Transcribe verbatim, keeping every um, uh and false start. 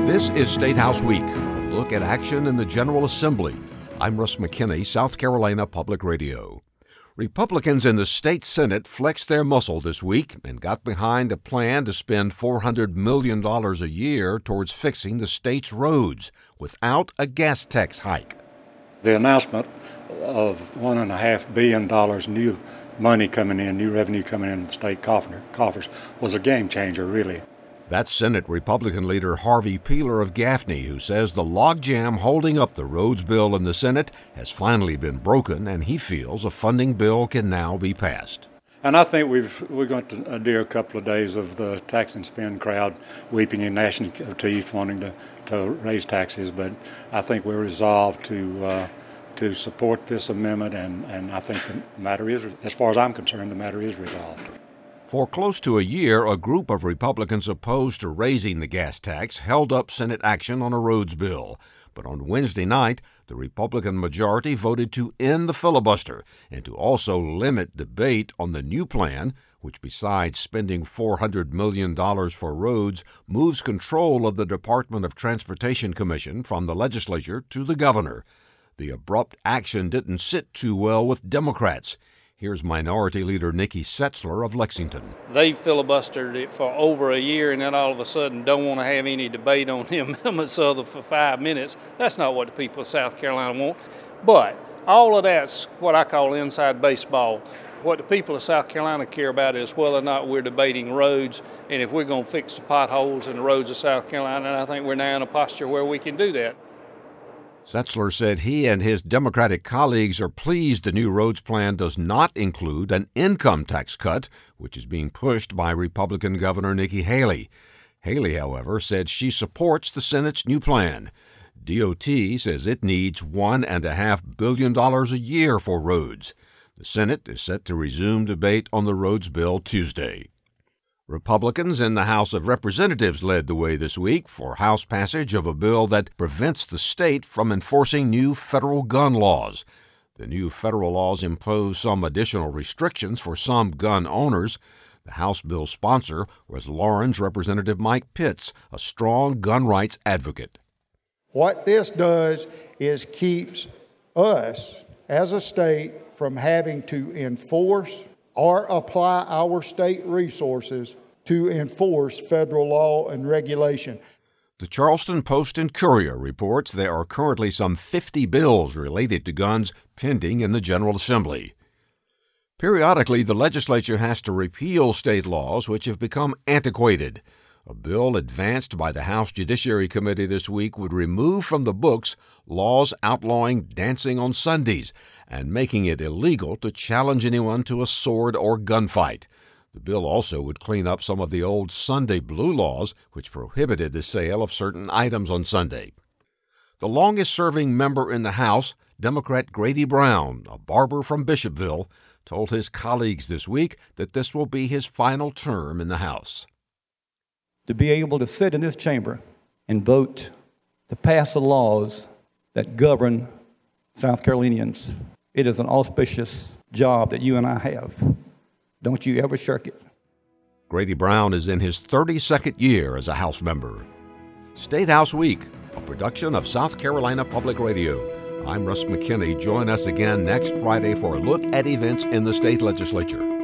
This is State House Week, a look at action in the General Assembly. I'm Russ McKinney, South Carolina Public Radio. Republicans in the state Senate flexed their muscle this week and got behind a plan to spend four hundred million dollars a year towards fixing the state's roads without a gas tax hike. The announcement of one point five billion dollars new money coming in, new revenue coming in the state coffers, was a game changer, really. That's Senate Republican leader Harvey Peeler of Gaffney, who says the logjam holding up the roads bill in the Senate has finally been broken, and he feels a funding bill can now be passed. And I think we've, we're going to adhere a couple of days of the tax and spend crowd weeping and gnashing of teeth wanting to, to raise taxes, but I think we're resolved to uh, to support this amendment, and, and I think the matter is, as far as I'm concerned, the matter is resolved. For close to a year, a group of Republicans opposed to raising the gas tax held up Senate action on a roads bill. But on Wednesday night, the Republican majority voted to end the filibuster and to also limit debate on the new plan, which besides spending four hundred million dollars for roads, moves control of the Department of Transportation Commission from the legislature to the governor. The abrupt action didn't sit too well with Democrats. Here's Minority Leader Nikki Setzler of Lexington. They filibustered it for over a year and then all of a sudden don't want to have any debate on the amendments other for five minutes. That's not what the people of South Carolina want. But all of that's what I call inside baseball. What the people of South Carolina care about is whether or not we're debating roads, and if we're going to fix the potholes in the roads of South Carolina, and I think we're now in a posture where we can do that. Setzler said he and his Democratic colleagues are pleased the new roads plan does not include an income tax cut, which is being pushed by Republican Governor Nikki Haley. Haley, however, said she supports the Senate's new plan. D O T says it needs one point five billion dollars a year for roads. The Senate is set to resume debate on the roads bill Tuesday. Republicans in the House of Representatives led the way this week for House passage of a bill that prevents the state from enforcing new federal gun laws. The new federal laws impose some additional restrictions for some gun owners. The House bill's sponsor was Laurens Representative Mike Pitts, a strong gun rights advocate. What this does is keeps us as a state from having to enforce or apply our state resources to enforce federal law and regulation. The Charleston Post and Courier reports there are currently some fifty bills related to guns pending in the General Assembly. Periodically, the legislature has to repeal state laws which have become antiquated. A bill advanced by the House Judiciary Committee this week would remove from the books laws outlawing dancing on Sundays and making it illegal to challenge anyone to a sword or gunfight. The bill also would clean up some of the old Sunday blue laws, which prohibited the sale of certain items on Sunday. The longest-serving member in the House, Democrat Grady Brown, a barber from Bishopville, told his colleagues this week that this will be his final term in the House. To be able to sit in this chamber and vote to pass the laws that govern South Carolinians, it is an auspicious job that you and I have. Don't you ever shirk it. Grady Brown is in his thirty-second year as a House member. State House Week, a production of South Carolina Public Radio. I'm Russ McKinney. Join us again next Friday for a look at events in the state legislature.